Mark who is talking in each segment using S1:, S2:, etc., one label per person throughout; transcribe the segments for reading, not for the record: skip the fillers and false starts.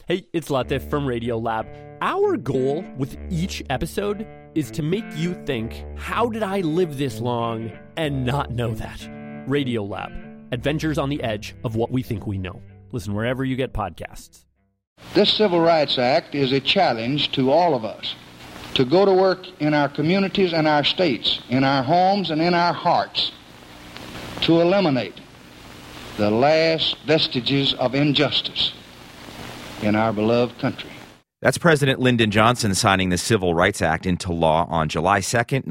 S1: Hey, it's Latif from Radiolab. Our goal with each episode is to make you think, how did I live this long and not know that? Radiolab, adventures on the edge of what we think we know. Listen wherever you get podcasts.
S2: This Civil Rights Act is a challenge to all of us to go to work in our communities and our states, in our homes and in our hearts, to eliminate the last vestiges of injustice in our beloved country.
S3: That's President Lyndon Johnson signing the Civil Rights Act into law on July 2nd,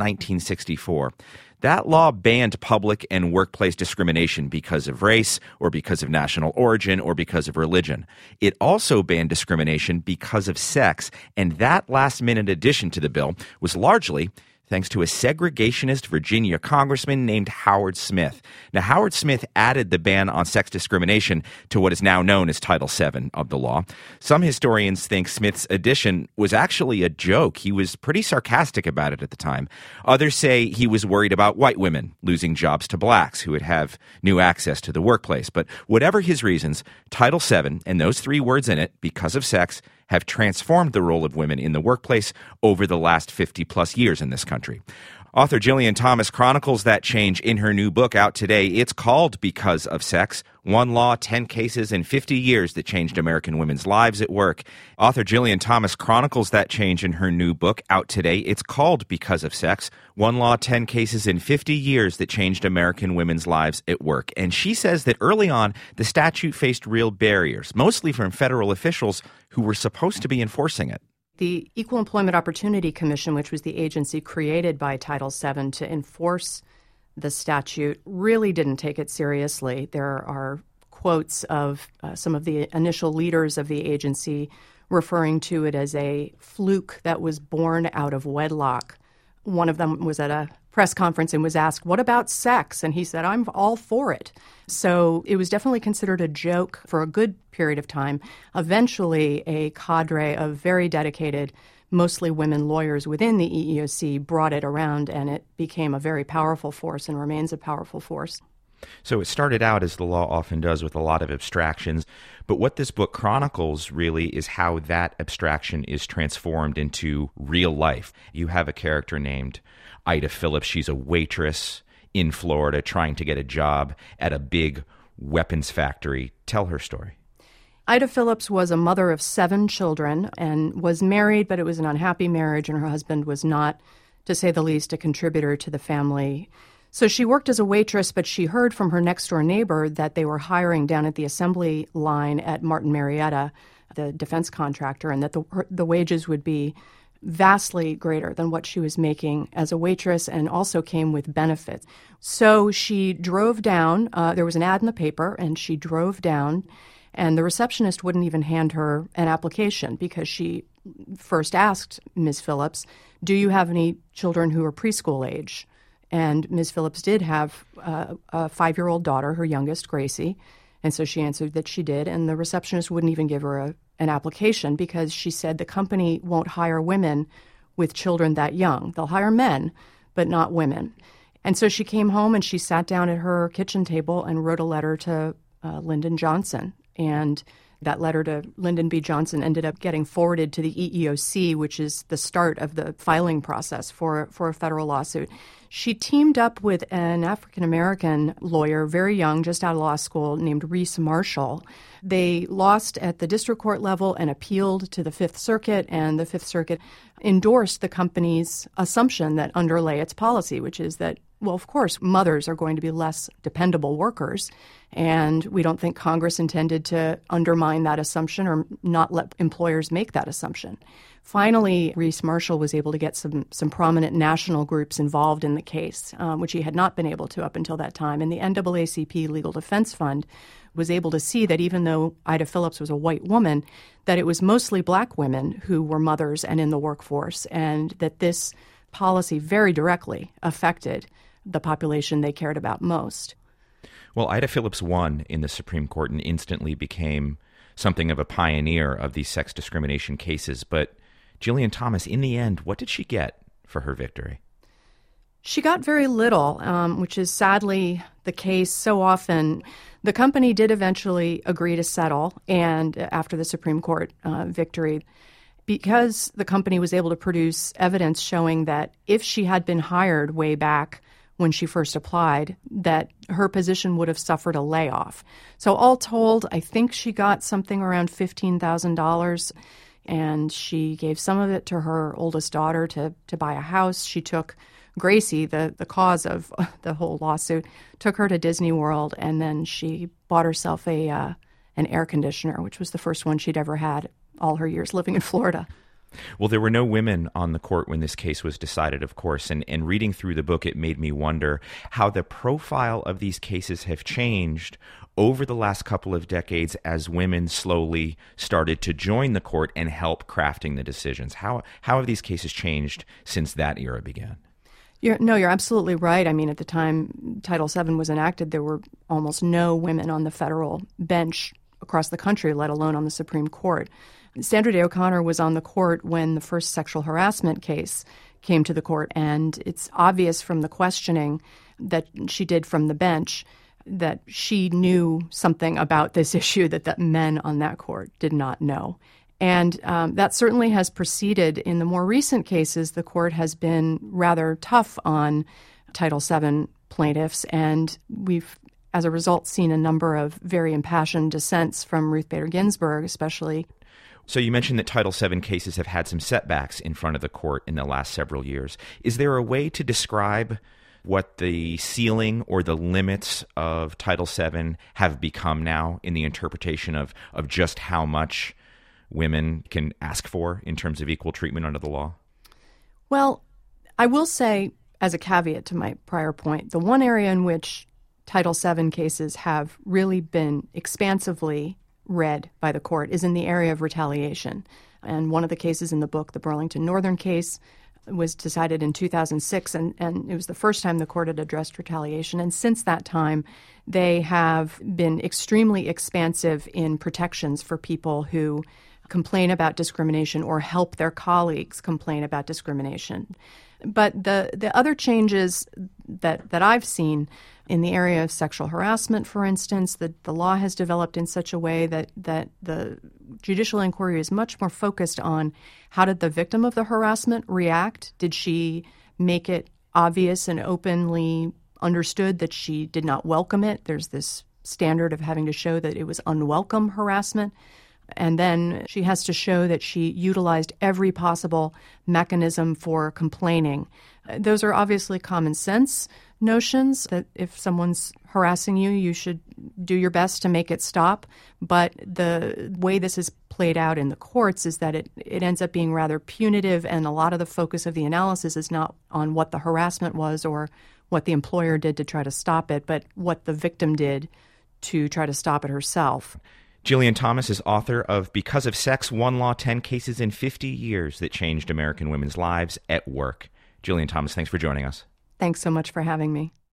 S3: 1964. That law banned public and workplace discrimination because of race or because of national origin or because of religion. It also banned discrimination because of sex, and that last-minute addition to the bill was largely thanks to a segregationist Virginia congressman named Howard Smith. Now, Howard Smith added the ban on sex discrimination to what is now known as Title VII of the law. Some historians think Smith's addition was actually a joke. He was pretty sarcastic about it at the time. Others say he was worried about white women losing jobs to blacks who would have new access to the workplace. But whatever his reasons, Title VII and those three words in it, because of sex, have transformed the role of women in the workplace over the last 50-plus years in this country. Author Gillian Thomas chronicles that change in her new book out today. It's called Because of Sex: One Law, 10 Cases, and 50 Years That Changed American Women's Lives at Work. Author Gillian Thomas chronicles that change in her new book out today. It's called Because of Sex: One Law, 10 Cases, and 50 Years That Changed American Women's Lives at Work. And she says that early on, the statute faced real barriers, mostly from federal officials who were supposed to be enforcing it.
S4: The Equal Employment Opportunity Commission, which was the agency created by Title VII to enforce the statute, really didn't take it seriously. There are quotes of some of the initial leaders of the agency referring to it as a fluke that was born out of wedlock. One of them was at a press conference and was asked, "What about sex?" And he said, "I'm all for it." So it was definitely considered a joke for a good period of time. Eventually, a cadre of very dedicated, mostly women lawyers within the EEOC brought it around, and it became a very powerful force and remains a powerful force.
S3: So it started out, as the law often does, with a lot of abstractions. But what this book chronicles really is how that abstraction is transformed into real life. You have a character named Ida Phillips. She's a waitress in Florida trying to get a job at a big weapons factory. Tell her story.
S4: Ida Phillips was a mother of 7 children and was married, but it was an unhappy marriage, and her husband was not, to say the least, a contributor to the family. So she worked as a waitress, but she heard from her next-door neighbor that they were hiring down at the assembly line at Martin Marietta, the defense contractor, and that the wages would be vastly greater than what she was making as a waitress, and also came with benefits. So she drove down. There was an ad in the paper, and she drove down, and the receptionist wouldn't even hand her an application because she first asked Ms. Phillips, "Do you have any children who are preschool age?" And Ms. Phillips did have a 5-year-old daughter, her youngest, Gracie, and so she answered that she did, and the receptionist wouldn't even give her an application because she said the company won't hire women with children that young. They'll hire men, but not women. And so she came home and she sat down at her kitchen table and wrote a letter to Lyndon Johnson. And that letter to Lyndon B. Johnson ended up getting forwarded to the EEOC, which is the start of the filing process for a federal lawsuit. She teamed up with an African-American lawyer, very young, just out of law school, named Reese Marshall. They lost at the district court level and appealed to the Fifth Circuit, and the Fifth Circuit endorsed the company's assumption that underlay its policy, which is that, well, of course, mothers are going to be less dependable workers, and we don't think Congress intended to undermine that assumption or not let employers make that assumption. Finally, Reese Marshall was able to get some prominent national groups involved in the case, which he had not been able to up until that time. And the NAACP Legal Defense Fund was able to see that even though Ida Phillips was a white woman, that it was mostly black women who were mothers and in the workforce, and that this policy very directly affected the population they cared about most.
S3: Well, Ida Phillips won in the Supreme Court and instantly became something of a pioneer of these sex discrimination cases. But Gillian Thomas, in the end, what did she get for her victory?
S4: She got very little, which is sadly the case so often. The company did eventually agree to settle, and after the Supreme Court victory, because the company was able to produce evidence showing that if she had been hired way back when she first applied, that her position would have suffered a layoff. So all told, I think she got something around $15,000, and she gave some of it to her oldest daughter to buy a house. She took Gracie, the cause of the whole lawsuit, took her to Disney World, and then she bought herself an air conditioner, which was the first one she'd ever had all her years living in Florida.
S3: Well, there were no women on the court when this case was decided, of course, and reading through the book, it made me wonder how the profile of these cases have changed over the last couple of decades as women slowly started to join the court and help crafting the decisions. How have these cases changed since that era began?
S4: You're absolutely right. I mean, at the time Title VII was enacted, there were almost no women on the federal bench across the country, let alone on the Supreme Court. Sandra Day O'Connor was on the court when the first sexual harassment case came to the court, and it's obvious from the questioning that she did from the bench that she knew something about this issue that the men on that court did not know. And that certainly has proceeded. In the more recent cases, the court has been rather tough on Title VII plaintiffs, and we've, as a result, seen a number of very impassioned dissents from Ruth Bader Ginsburg, especially.
S3: So you mentioned that Title VII cases have had some setbacks in front of the court in the last several years. Is there a way to describe what the ceiling or the limits of Title VII have become now in the interpretation of just how much women can ask for in terms of equal treatment under the law?
S4: Well, I will say, as a caveat to my prior point, the one area in which Title VII cases have really been expansively read by the court is in the area of retaliation. And one of the cases in the book, the Burlington Northern case, was decided in 2006, and it was the first time the court had addressed retaliation. And since that time, they have been extremely expansive in protections for people who complain about discrimination or help their colleagues complain about discrimination. But the other changes that I've seen in the area of sexual harassment, for instance, the law has developed in such a way that the judicial inquiry is much more focused on how did the victim of the harassment react? Did she make it obvious and openly understood that she did not welcome it? There's this standard of having to show that it was unwelcome harassment. And then she has to show that she utilized every possible mechanism for complaining. Those are obviously common sense notions that if someone's harassing you, you should do your best to make it stop. But the way this is played out in the courts is that it ends up being rather punitive, and a lot of the focus of the analysis is not on what the harassment was or what the employer did to try to stop it, but what the victim did to try to stop it herself.
S3: Gillian Thomas is author of Because of Sex, One Law, 10 Cases in 50 Years That Changed American Women's Lives at Work. Gillian Thomas, thanks for joining us.
S4: Thanks so much for having me.